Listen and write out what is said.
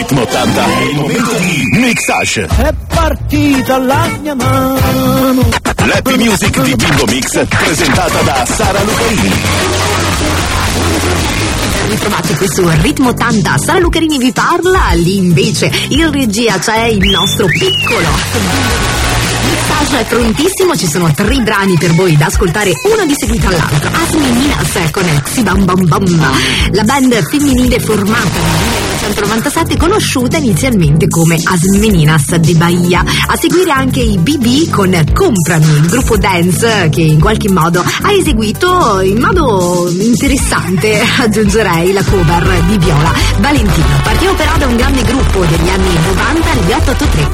Ritmo 80, è il momento di Mixage. È partita la mia mano. L'Happy Music di Bimbo Mix, presentata da Sara Lucarini. Ritrovati qui su Ritmo 80, Sara Lucarini vi parla, lì invece in regia c'è il nostro piccolo Mixage è prontissimo, ci sono 3 brani per voi da ascoltare, uno di seguito all'altro. Asmeninas con Xi Bam Bam Bam, la band femminile formata nel 1997, conosciuta inizialmente come Asmeninas de Bahia. A seguire anche i BB con Comprami, il gruppo dance che in qualche modo ha eseguito in modo interessante, aggiungerei, la cover di Viola Valentino. Partiamo però da un grande gruppo degli anni 90, il 883